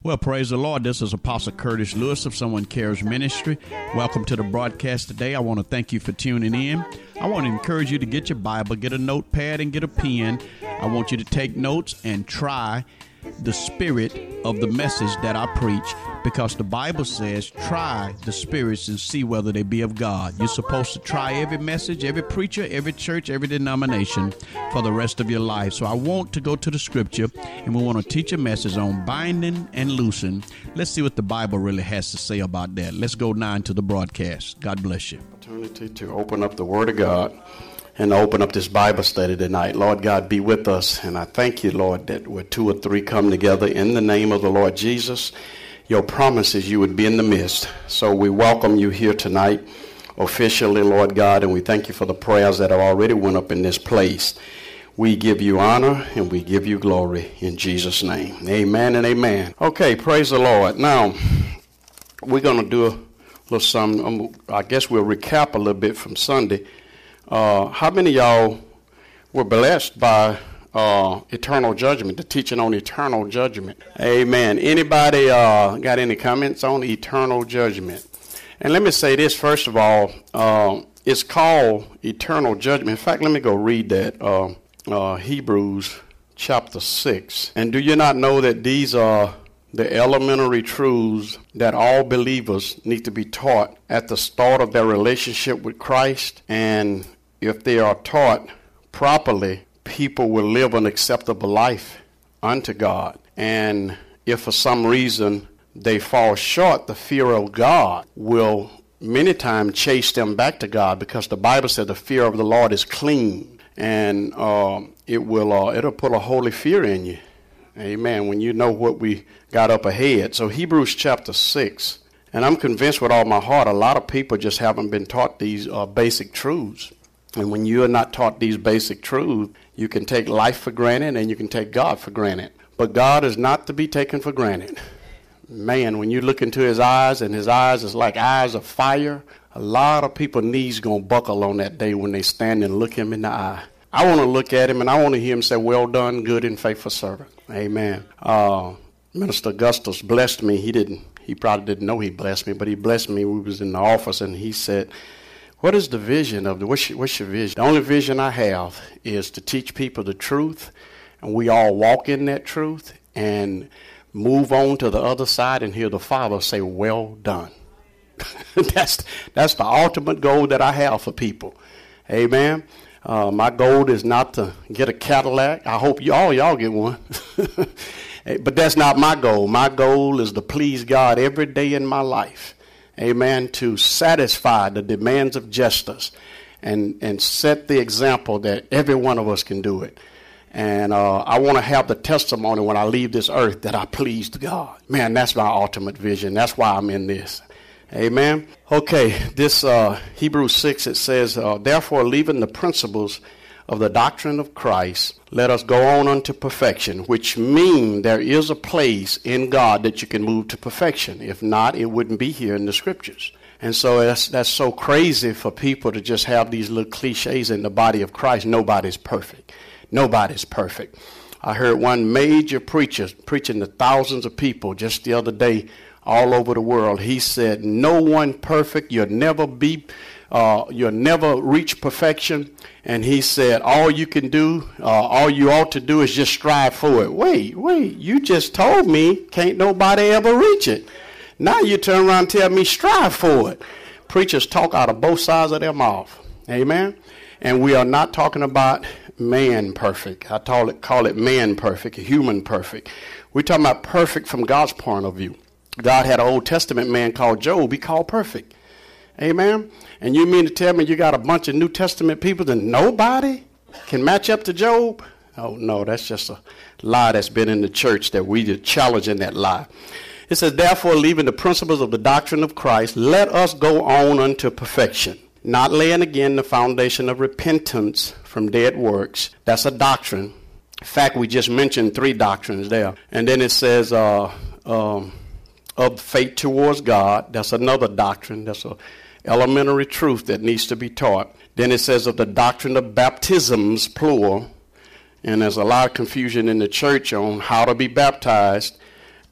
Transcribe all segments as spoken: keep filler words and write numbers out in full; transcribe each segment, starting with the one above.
Well, praise the Lord. This is Apostle Curtis Lewis of Someone Cares Ministry. Welcome to the broadcast today. I want to thank you for tuning in. I want to encourage you to get your Bible, get a notepad, and get a pen. I want you to take notes and try the spirit of the message that I preach, because the Bible says try the spirits and see whether they be of God. You're supposed to try every message, every preacher, every church, every denomination for the rest of your life. So I want to go to the scripture, and we want to teach a message on binding and loosing. Let's see what the Bible really has to say about that. Let's go now into the broadcast. God bless you. Opportunity to open up the Word of God and open up this Bible study tonight. Lord God, be with us. And I thank you, Lord, that where two or three come together in the name of the Lord Jesus, your promise is you would be in the midst. So we welcome you here tonight officially, Lord God, and we thank you for the prayers that have already went up in this place. We give you honor and we give you glory in Jesus' name. Amen and amen. Okay, praise the Lord. Now, we're going to do a little something. Um, I guess we'll recap a little bit from Sunday. Uh, how many of y'all were blessed by uh, eternal judgment, the teaching on eternal judgment? Amen. Anybody uh, got any comments on eternal judgment? And let me say this, first of all, uh, it's called eternal judgment. In fact, let me go read that, uh, uh, Hebrews chapter six. And do you not know that these are the elementary truths that all believers need to be taught at the start of their relationship with Christ? And if they are taught properly, people will live an acceptable life unto God. And if for some reason they fall short, the fear of God will many times chase them back to God, because the Bible said the fear of the Lord is clean, and uh, it will uh, it'll put a holy fear in you. Amen. When you know what we got up ahead. So Hebrews chapter six, and I'm convinced with all my heart, a lot of people just haven't been taught these uh, basic truths. And when you are not taught these basic truths, you can take life for granted and you can take God for granted. But God is not to be taken for granted. Man, when you look into his eyes, and his eyes is like eyes of fire, a lot of people's knees going to buckle on that day when they stand and look him in the eye. I want to look at him and I want to hear him say, well done, good and faithful servant. Amen. Uh, Minister Augustus blessed me. He didn't, he probably didn't know he blessed me, but he blessed me. We was in the office and he said, what is the vision of the, what's your, what's your vision? The only vision I have is to teach people the truth, and we all walk in that truth and move on to the other side and hear the Father say, well done. that's, that's the ultimate goal that I have for people. Amen. Uh, my goal is not to get a Cadillac. I hope you all y'all get one. But that's not my goal. My goal is to please God every day in my life. Amen. To satisfy the demands of justice and, and set the example that every one of us can do it. And uh, I want to have the testimony when I leave this earth that I pleased God. Man, that's my ultimate vision. That's why I'm in this. Amen. Okay, this uh, Hebrews six, it says, uh, therefore, leaving the principles of the doctrine of Christ, let us go on unto perfection, which means there is a place in God that you can move to perfection. If not, it wouldn't be here in the scriptures. And so that's, that's so crazy for people to just have these little cliches in the body of Christ. Nobody's perfect. Nobody's perfect. I heard one major preacher preaching to thousands of people just the other day all over the world. He said, no one perfect. You'll never be, uh, you'll never reach perfection. And he said, all you can do, uh, all you ought to do is just strive for it. Wait, wait, you just told me can't nobody ever reach it. Now you turn around and tell me strive for it. Preachers talk out of both sides of their mouth. Amen. And we are not talking about man perfect. I call it, call it man perfect, human perfect. We're talking about perfect from God's point of view. God had an Old Testament man called Job. He called perfect. Amen. And you mean to tell me you got a bunch of New Testament people that nobody can match up to Job? Oh, no, that's just a lie that's been in the church that we are challenging that lie. It says, therefore, leaving the principles of the doctrine of Christ, let us go on unto perfection, not laying again the foundation of repentance from dead works. That's a doctrine. In fact, we just mentioned three doctrines there. And then it says, uh, um, of faith towards God. That's another doctrine. That's a elementary truth that needs to be taught. Then it says of the doctrine of baptisms, plural. And there's a lot of confusion in the church on how to be baptized.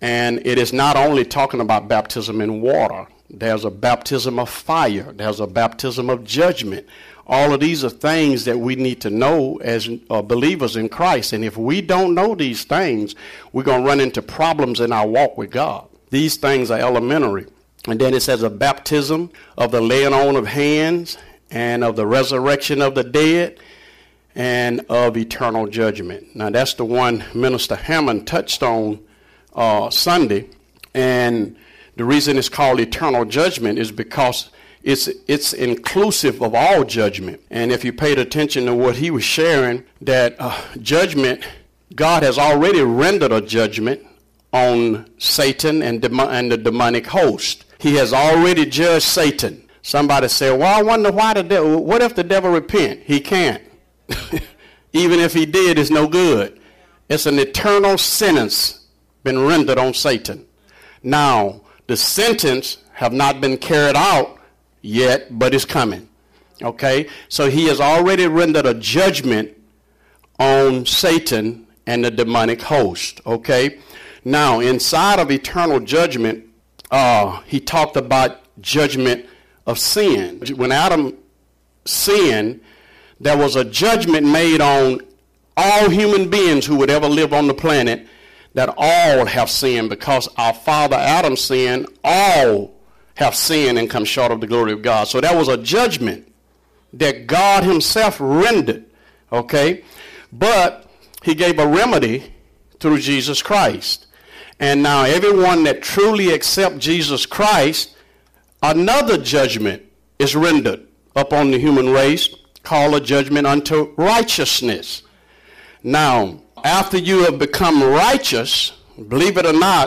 And it is not only talking about baptism in water. There's a baptism of fire. There's a baptism of judgment. All of these are things that we need to know as uh, believers in Christ. And if we don't know these things, we're going to run into problems in our walk with God. These things are elementary. And then it says a baptism of the laying on of hands and of the resurrection of the dead and of eternal judgment. Now, that's the one Minister Hammond touched on uh, Sunday. And the reason it's called eternal judgment is because it's it's inclusive of all judgment. And if you paid attention to what he was sharing, that uh, judgment, God has already rendered a judgment on Satan and, dem- and the demonic host. He has already judged Satan. Somebody said, well, I wonder why the devil, what if the devil repent? He can't. Even if he did, it's no good. It's an eternal sentence been rendered on Satan. Now, the sentence have not been carried out yet, but it's coming. Okay? So he has already rendered a judgment on Satan and the demonic host. Okay? Now, inside of eternal judgment, uh, he talked about judgment of sin. When Adam sinned, there was a judgment made on all human beings who would ever live on the planet, that all have sinned because our father Adam sinned. All have sinned and come short of the glory of God. So that was a judgment that God himself rendered. Okay? But he gave a remedy through Jesus Christ. And now everyone that truly accepts Jesus Christ, another judgment is rendered upon the human race, called a judgment unto righteousness. Now, after you have become righteous, believe it or not,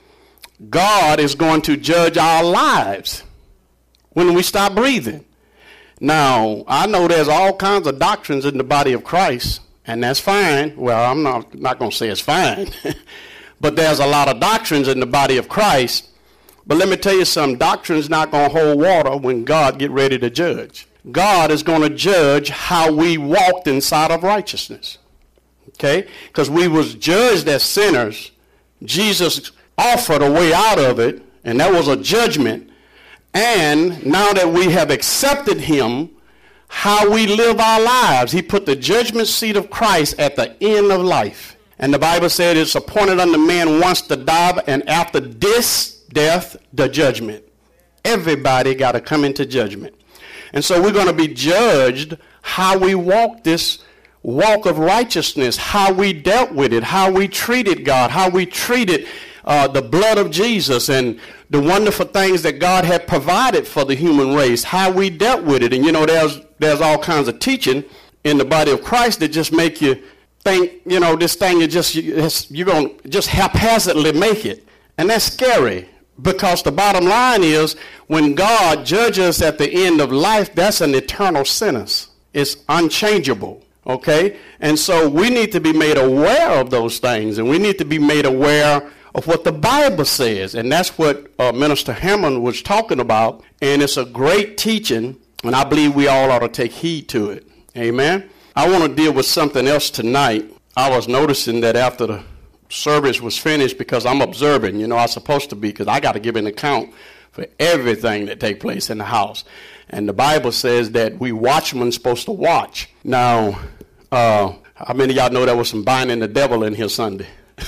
God is going to judge our lives when we stop breathing. Now, I know there's all kinds of doctrines in the body of Christ, and that's fine. Well, I'm not, not going to say it's fine. But there's a lot of doctrines in the body of Christ. But let me tell you something. Doctrine's not going to hold water when God get ready to judge. God is going to judge how we walked inside of righteousness. Okay? Because we was judged as sinners. Jesus offered a way out of it, and that was a judgment. And now that we have accepted him, how we live our lives, he put the judgment seat of Christ at the end of life. And the Bible said it's appointed unto man once to die, and after this death, the judgment. Everybody got to come into judgment. And so we're going to be judged how we walk this walk of righteousness, how we dealt with it, how we treated God, how we treated uh, the blood of Jesus and the wonderful things that God had provided for the human race, how we dealt with it. And, you know, there's there's all kinds of teaching in the body of Christ that just make you think, you know, this thing is just, you're going to just haphazardly make it. And that's scary, because the bottom line is when God judges at the end of life, that's an eternal sentence. It's unchangeable. Okay? And so we need to be made aware of those things, and we need to be made aware of what the Bible says. And that's what uh, Minister Hammond was talking about. And it's a great teaching, and I believe we all ought to take heed to it. Amen? I want to deal with something else tonight. I was noticing that after the service was finished, because I'm observing, you know, I'm supposed to be, because I got to give an account for everything that takes place in the house. And the Bible says that we watchmen supposed to watch. Now, uh, how many of y'all know there was some binding the devil in here Sunday?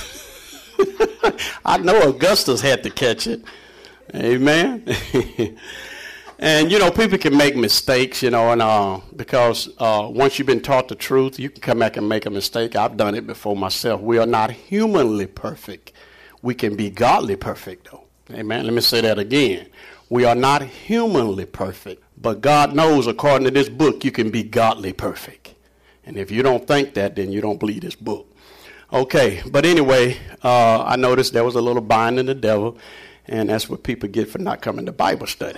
I know Augustus had to catch it. Amen. And, you know, people can make mistakes, you know, and uh, because uh, once you've been taught the truth, you can come back and make a mistake. I've done it before myself. We are not humanly perfect. We can be godly perfect, though. Amen. Let me say that again. We are not humanly perfect, but God knows, according to this book, you can be godly perfect. And if you don't think that, then you don't believe this book. Okay, but anyway, uh, I noticed there was a little binding the devil, and that's what people get for not coming to Bible study.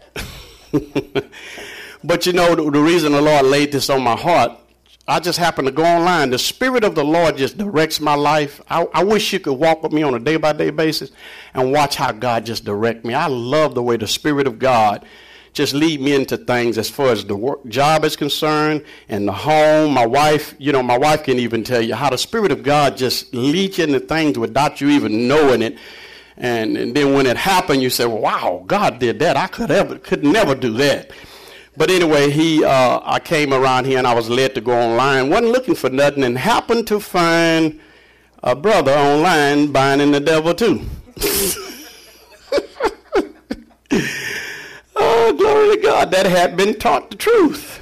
But you know, the, the reason the Lord laid this on my heart, I just happened to go online. The Spirit of the Lord just directs my life. I, I wish you could walk with me on a day-by-day basis and watch how God just direct me. I love the way the Spirit of God just lead me into things as far as the work job is concerned and the home. My wife, you know, my wife can even tell you how the Spirit of God just leads you into things without you even knowing it. And, and then when it happened, you say, well, wow, God did that. I could ever, could never do that. But anyway, he, uh, I came around here and I was led to go online. Wasn't looking for nothing and happened to find a brother online binding the devil too. Oh, glory to God, that had been taught the truth.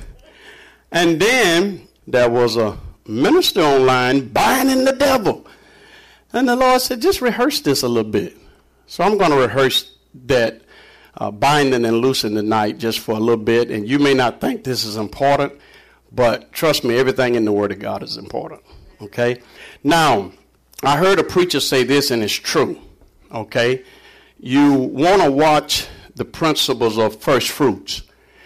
And then there was a minister online binding the devil. And the Lord said, just rehearse this a little bit. So I'm going to rehearse that uh, binding and loosing tonight just for a little bit. And you may not think this is important, but trust me, everything in the Word of God is important. Okay? Now, I heard a preacher say this, and it's true. Okay? You want to watch the principles of first fruits.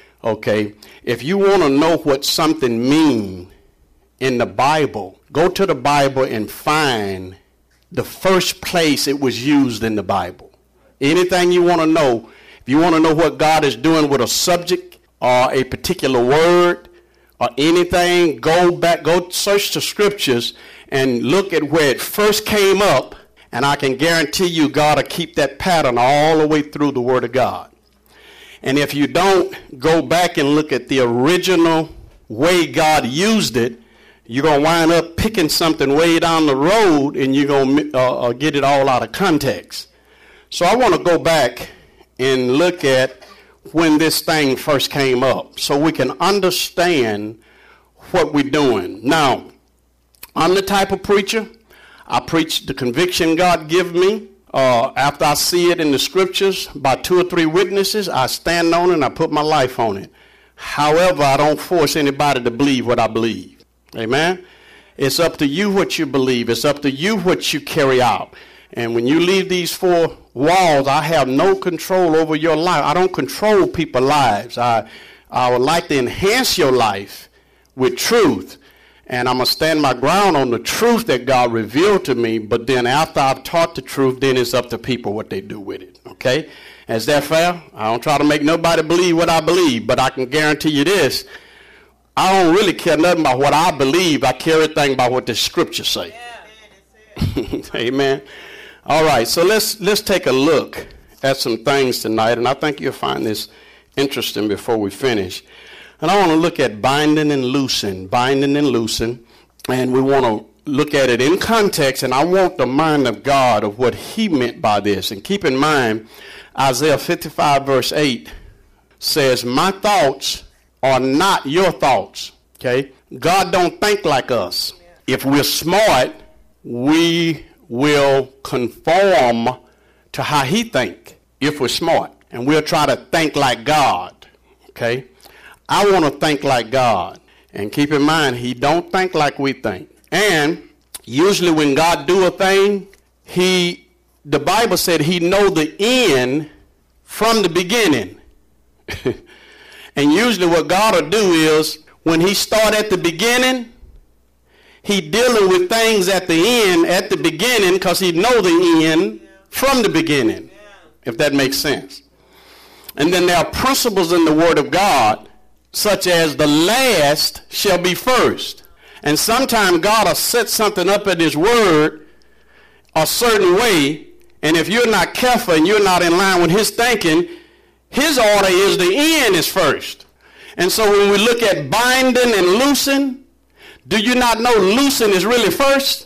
Okay? If you want to know what something means in the Bible, go to the Bible and find the first place it was used in the Bible. Anything you want to know, if you want to know what God is doing with a subject or a particular word or anything, go back, go search the scriptures and look at where it first came up, and I can guarantee you God will keep that pattern all the way through the Word of God. And if you don't go back and look at the original way God used it, you're going to wind up picking something way down the road, and you're going to uh, uh, get it all out of context. So I want to go back and look at when this thing first came up so we can understand what we're doing. Now, I'm the type of preacher, I preach the conviction God give me. Uh, after I see it in the scriptures by two or three witnesses, I stand on it and I put my life on it. However, I don't force anybody to believe what I believe. Amen? It's up to you what you believe. It's up to you what you carry out. And when you leave these four walls, I have no control over your life. I don't control people's lives. I, I would like to enhance your life with truth. And I'm going to stand my ground on the truth that God revealed to me. But then after I've taught the truth, then it's up to people what they do with it. Okay? Is that fair? I don't try to make nobody believe what I believe. But I can guarantee you this. I don't really care nothing about what I believe. I care everything about what the scriptures say. Yeah. Amen. All right. So let's let's take a look at some things tonight. And I think you'll find this interesting before we finish. And I want to look at binding and loosing, binding and loosing, and we want to look at it in context, and I want the mind of God of what he meant by this. And keep in mind, Isaiah fifty-five verse eight says, my thoughts are not your thoughts, okay? God don't think like us. If we're smart, we will conform to how he think if we're smart, and we'll try to think like God, okay? I want to think like God. And keep in mind, he don't think like we think. And usually when God do a thing, he, the Bible said he know the end from the beginning. And usually what God will do is when he start at the beginning, he dealing with things at the end, at the beginning, because he know the end from the beginning, if that makes sense. And then there are principles in the Word of God such as the last shall be first. And sometimes God will set something up in his word a certain way, and if you're not careful and you're not in line with his thinking, his order is the end is first. And so when we look at binding and loosing, do you not know loosing is really first?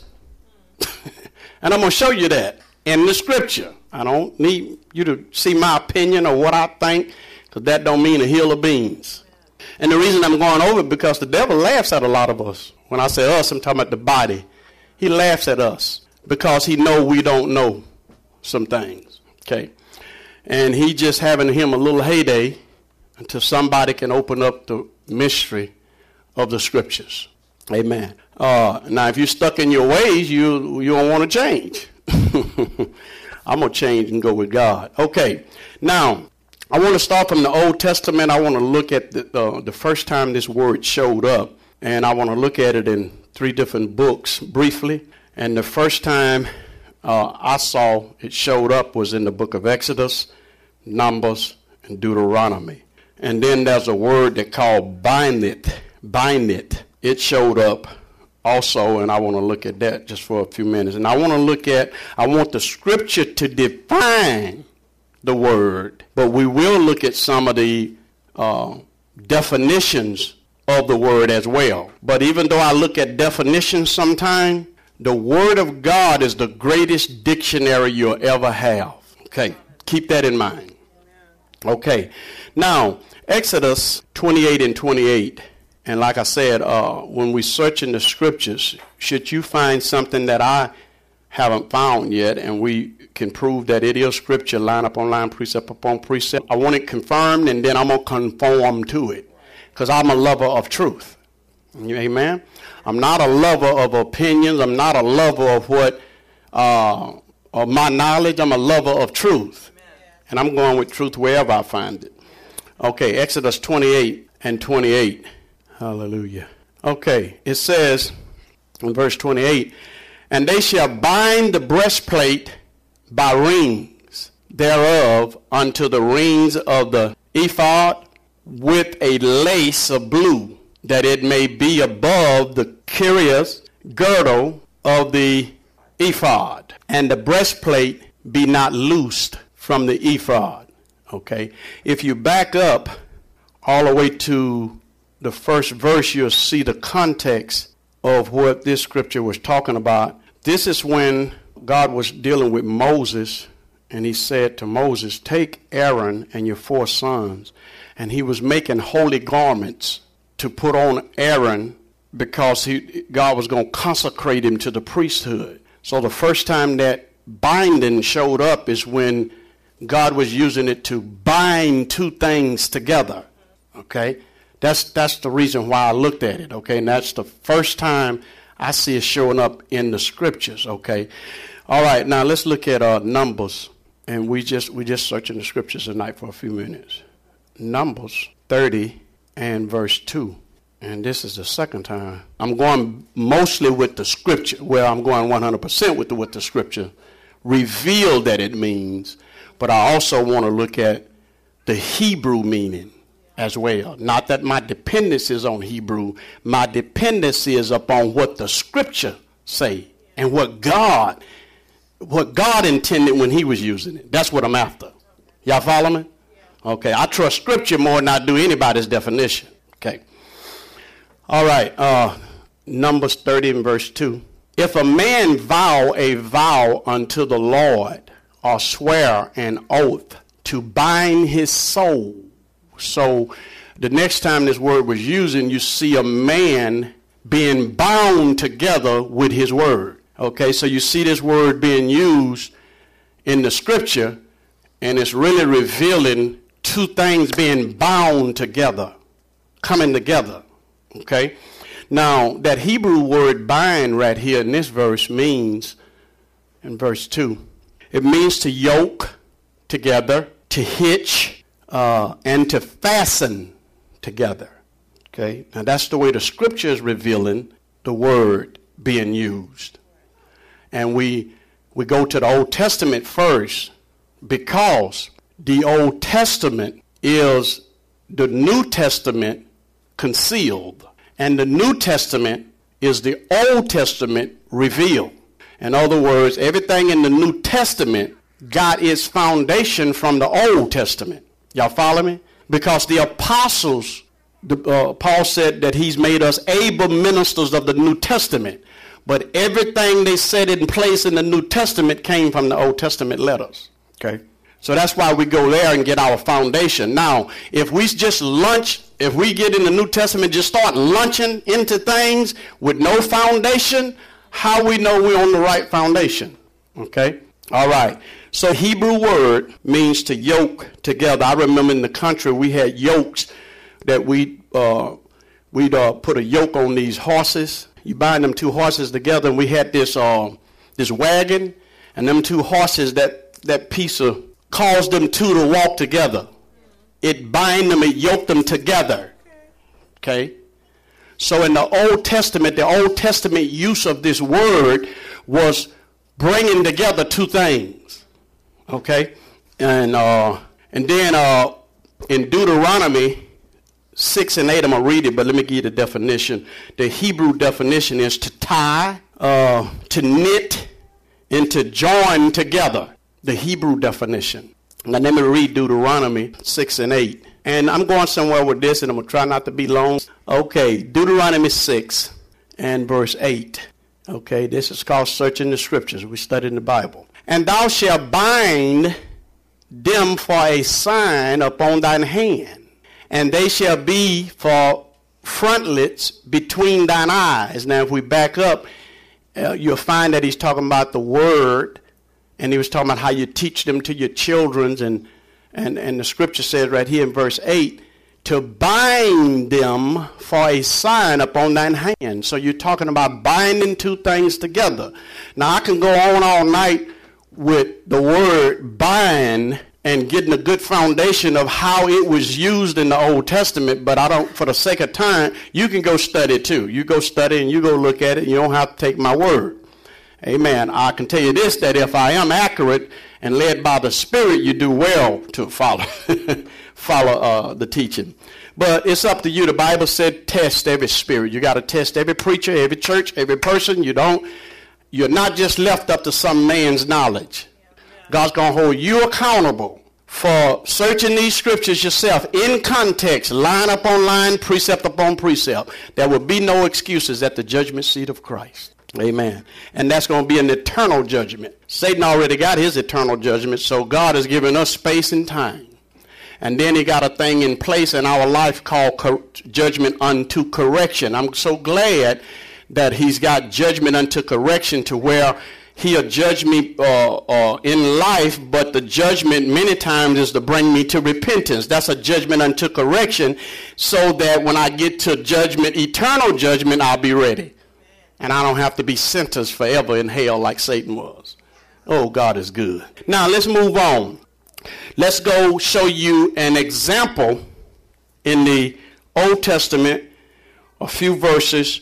And I'm going to show you that in the scripture. I don't need you to see my opinion or what I think, because that don't mean a hill of beans. And the reason I'm going over it because the devil laughs at a lot of us. When I say us, I'm talking about the body. He laughs at us because he know we don't know some things. Okay. And he just having him a little heyday until somebody can open up the mystery of the scriptures. Amen. Uh, now, if you're stuck in your ways, you, you don't want to change. I'm going to change and go with God. Okay. Now, I want to start from the Old Testament. I want to look at the, uh, the first time this word showed up, and I want to look at it in three different books briefly. And the first time uh, I saw it showed up was in the book of Exodus, Numbers, and Deuteronomy. And then there's a word that called bindeth. Bindeth. It showed up also, and I want to look at that just for a few minutes. And I want to look at, I want the scripture to define the word, but we will look at some of the uh, definitions of the word as well. But even though I look at definitions sometime, the word of God is the greatest dictionary you'll ever have. Okay, keep that in mind. Okay, now Exodus twenty-eight and twenty-eight. And like I said, uh, when we search in the scriptures, should you find something that I haven't found yet, and we can prove that it is scripture, line upon line, precept upon precept, I want it confirmed, and then I'm going to conform to it, because I'm a lover of truth. Amen? I'm not a lover of opinions. I'm not a lover of what, uh, of my knowledge. I'm a lover of truth. And I'm going with truth wherever I find it. Okay, Exodus twenty-eight and twenty-eight. Hallelujah. Okay, it says in verse twenty-eight, and they shall bind the breastplate by rings thereof unto the rings of the ephod with a lace of blue, that it may be above the curious girdle of the ephod, and the breastplate be not loosed from the ephod. Okay, if you back up all the way to the first verse, you'll see the context of what this scripture was talking about. This is when God was dealing with Moses, and he said to Moses, take Aaron and your four sons. And he was making holy garments to put on Aaron, because he, God was going to consecrate him to the priesthood. So the first time that binding showed up is when God was using it to bind two things together. Okay? That's that's the reason why I looked at it, okay? And that's the first time I see it showing up in the scriptures, okay? All right, now let's look at uh, Numbers. And we just we just searching the scriptures tonight for a few minutes. Numbers thirty and verse two. And this is the second time. I'm going mostly with the scripture. Well, I'm going one hundred percent with the, what the scripture revealed that it means. But I also want to look at the Hebrew meaning as well. Not that my dependence is on Hebrew. My dependency is upon what the scripture say and what God, what God intended when he was using it. That's what I'm after. Y'all follow me? Okay, I trust scripture more than I do anybody's definition. Okay. All right, uh, Numbers thirty and verse two. If a man vow a vow unto the Lord, or swear an oath to bind his soul. So the next time this word was used, you see a man being bound together with his word. Okay, so you see this word being used in the scripture, and it's really revealing two things being bound together, coming together. Okay, now that Hebrew word bind right here in this verse means, in verse two, it means to yoke together, to hitch, uh, and to fasten together. Okay, now that's the way the scripture is revealing the word being used. And we we go to the Old Testament first, because the Old Testament is the New Testament concealed, and the New Testament is the Old Testament revealed. In other words, everything in the New Testament got its foundation from the Old Testament. Y'all follow me? Because the apostles, the, uh, Paul said that he's made us able ministers of the New Testament. But everything they set in place in the New Testament came from the Old Testament letters. Okay? So that's why we go there and get our foundation. Now, if we just lunch, if we get in the New Testament, just start lunching into things with no foundation, how we know we're on the right foundation? Okay? All right. So Hebrew word means to yoke together. I remember in the country we had yokes that we uh, we'd uh, put a yoke on these horses. You bind them two horses together, and we had this uh, this wagon, and them two horses, that that piece of caused them two to walk together. It bind them, it yoked them together. Okay. So in the Old Testament, the Old Testament use of this word was bringing together two things. Okay, and uh, and then uh, in Deuteronomy six and eight, I'm going to read it, but let me give you the definition. The Hebrew definition is to tie, uh, to knit, and to join together. The Hebrew definition. Now let me read Deuteronomy six and eight. And I'm going somewhere with this, and I'm going to try not to be long. Okay, Deuteronomy six and verse eight. Okay, this is called searching the scriptures. We study in the Bible. And thou shalt bind them for a sign upon thine hand, and they shall be for frontlets between thine eyes. Now, if we back up, uh, you'll find that he's talking about the word, and he was talking about how you teach them to your children, and, and, and the scripture says right here in verse eight, to bind them for a sign upon thine hand. So you're talking about binding two things together. Now, I can go on all night with the word bind and getting a good foundation of how it was used in the Old Testament, but I don't, for the sake of time, you can go study it too. You go study and you go look at it. You don't have to take my word. Amen. I can tell you this, that if I am accurate and led by the Spirit, you do well to follow follow uh, the teaching. But it's up to you. The Bible said test every spirit. You got to test every preacher, every church, every person. You don't, you're not just left up to some man's knowledge. God's going to hold you accountable for searching these scriptures yourself in context, line upon line, precept upon precept. There will be no excuses at the judgment seat of Christ. Amen. And that's going to be an eternal judgment. Satan already got his eternal judgment, so God has given us space and time. And then he got a thing in place in our life called cor- judgment unto correction. I'm so glad that he's got judgment unto correction, to where he'll judge me uh, uh, in life, but the judgment many times is to bring me to repentance. That's a judgment unto correction, so that when I get to judgment, eternal judgment, I'll be ready. And I don't have to be sentenced forever in hell like Satan was. Oh, God is good. Now, let's move on. Let's go show you an example in the Old Testament, a few verses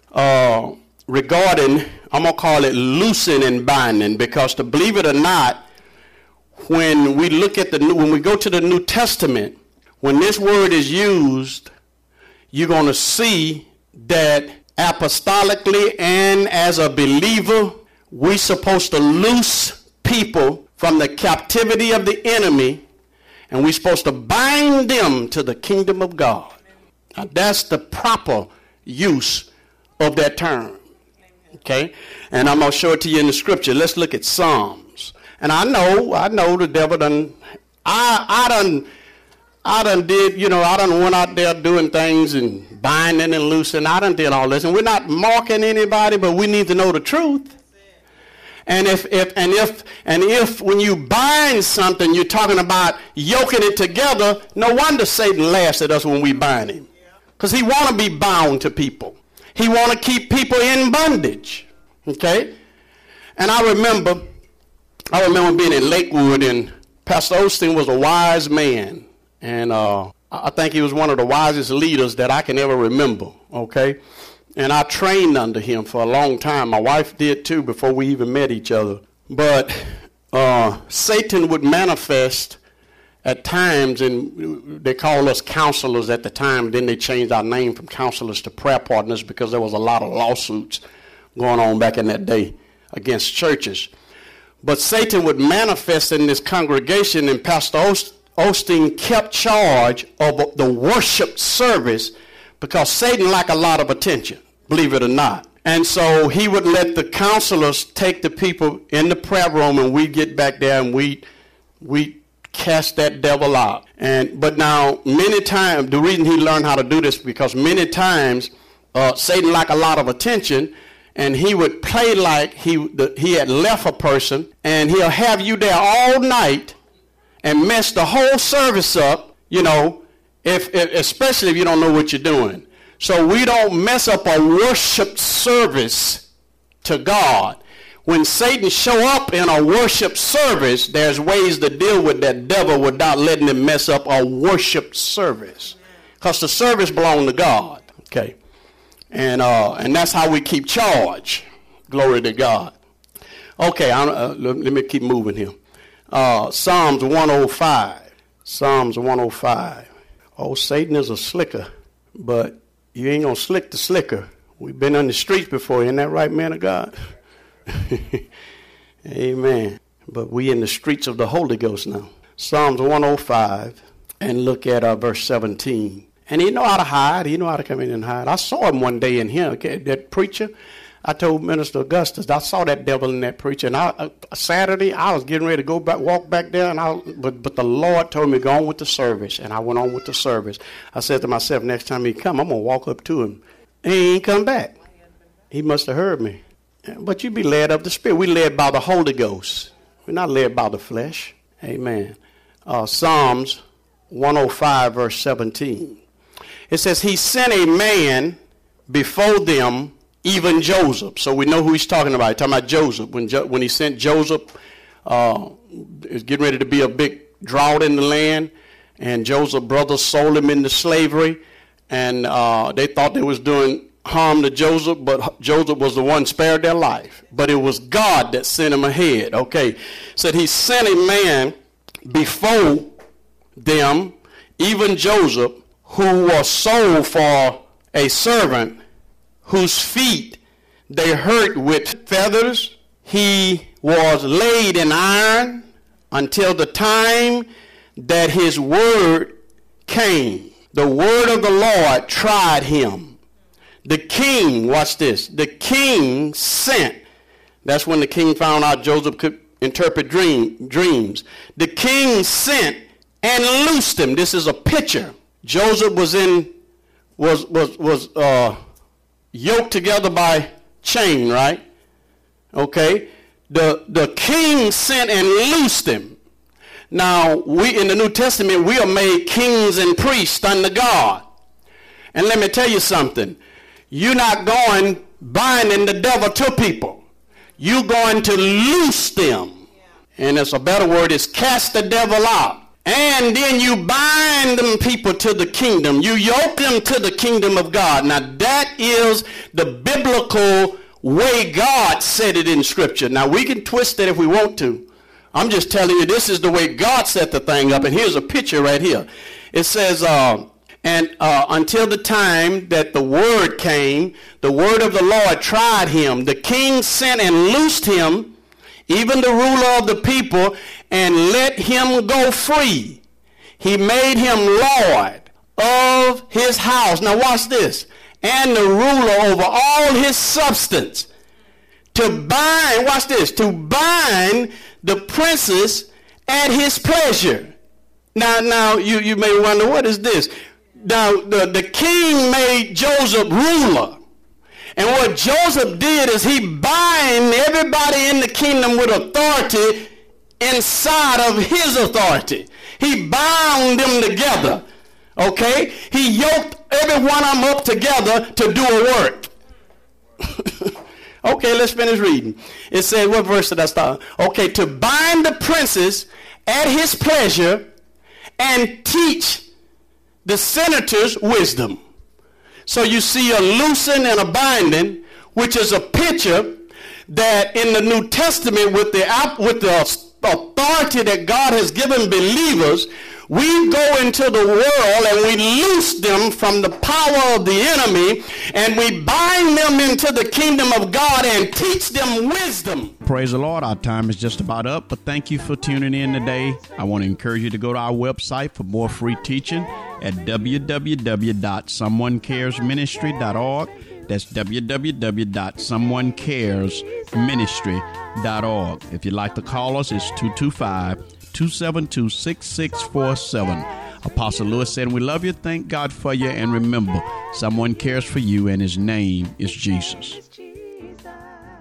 uh, regarding, I'm going to call it loosing and binding, because to believe it or not, when we look at the new, when we go to the New Testament, when this word is used, you're going to see that apostolically and as a believer, we're supposed to loose people from the captivity of the enemy, and we're supposed to bind them to the kingdom of God. Now, that's the proper use of that term. Okay? And I'm going to show it to you in the scripture. Let's look at Psalms. And I know, I know the devil done, I, I done, I done did, you know, I done went out there doing things and binding and loosing. I done did all this. And we're not marking anybody, but we need to know the truth. And if, if, and if, and if when you bind something, you're talking about yoking it together, no wonder Satan laughs at us when we bind him. Because he want to be bound to people. He want to keep people in bondage. Okay? And I remember, I remember being in Lakewood, and Pastor Osteen was a wise man. And uh, I think he was one of the wisest leaders that I can ever remember. Okay? And I trained under him for a long time. My wife did too before we even met each other. But uh, Satan would manifest at times, and they called us counselors at the time. Then they changed our name from counselors to prayer partners, because there was a lot of lawsuits going on back in that day against churches. But Satan would manifest in this congregation, and Pastor Osteen kept charge of the worship service, because Satan liked a lot of attention, believe it or not. And so he would let the counselors take the people in the prayer room, and we'd get back there and we we cast that devil out. And but now many times, the reason he learned how to do this, because many times uh, Satan liked a lot of attention, and he would play like he the, he had left a person, and he'll have you there all night and mess the whole service up, you know, if, if especially if you don't know what you're doing. So we don't mess up a worship service to God. When Satan show up in a worship service, there's ways to deal with that devil without letting him mess up a worship service, because the service belongs to God. Okay, and uh, and that's how we keep charge. Glory to God. Okay, I, uh, let me keep moving here. Uh, Psalms one oh five. Psalms one oh five. Oh, Satan is a slicker, but you ain't going to slick the slicker. We've been on the streets before. Isn't that right, man of God? Amen. But we in the streets of the Holy Ghost now. Psalms one oh five, and look at uh, verse seventeen. And he know how to hide. He know how to come in and hide. I saw him one day in here, okay, that preacher. I told Minister Augustus, I saw that devil in that preacher. And I, uh, Saturday, I was getting ready to go back, walk back there, and I, but but the Lord told me to go on with the service, and I went on with the service. I said to myself, next time he come, I'm gonna walk up to him. And he ain't come back. He must have heard me. But you be led of the Spirit. We led by the Holy Ghost. We're not led by the flesh. Amen. Uh, Psalms one oh five, verse seventeen. It says, he sent a man before them, even Joseph. So we know who he's talking about. He's talking about Joseph. When jo- when he sent Joseph, uh, it was getting ready to be a big drought in the land, and Joseph's brothers sold him into slavery, and uh, they thought they was doing harm to Joseph, but Joseph was the one spared their life. But it was God that sent him ahead. Okay, said he sent a man before them, even Joseph, who was sold for a servant, whose feet they hurt with feathers. He was laid in iron until the time that his word came. The word of the Lord tried him. The king, watch this, the king sent. That's when the king found out Joseph could interpret dream, dreams. The king sent and loosed him. This is a picture. Joseph was in, was, was, was, uh, yoked together by chain, right? Okay. The, the king sent and loosed him. Now, we in the New Testament, we are made kings and priests unto God. And let me tell you something. You're not going binding the devil to people. You're going to loose them. And it's a better word is cast the devil out. And then you bind them people to the kingdom. You yoke them to the kingdom of God. Now that is the biblical way God said it in Scripture. Now we can twist it if we want to. I'm just telling you this is the way God set the thing up. And here's a picture right here. It says, uh, and uh, until the time that the word came, the word of the Lord tried him. The king sent and loosed him, even the ruler of the people, and let him go free. He made him Lord of his house. Now watch this. And the ruler over all his substance. To bind, watch this, to bind the princes at his pleasure. Now, now you, you may wonder, what is this? Now, the, the king made Joseph ruler. And what Joseph did is he bind everybody in the kingdom with authority inside of his authority. He bound them together. Okay? He yoked every one of them up together to do a work. Okay, let's finish reading. It said, what verse did I start? Okay, to bind the princes at his pleasure and teach the senators wisdom. So you see a loosing and a binding, which is a picture that in the New Testament with the, with the authority that God has given believers, we go into the world and we loose them from the power of the enemy, and we bind them into the kingdom of God and teach them wisdom. Praise the Lord. Our time is just about up, but thank you for tuning in today. I want to encourage you to go to our website for more free teaching at w w w dot someone cares ministry dot org. That's w w w dot someone cares ministry dot org. If you'd like to call us, it's two two five, two seven two, six six four seven. Apostle Lewis said, we love you, thank God for you, and remember, someone cares for you, and his name is Jesus.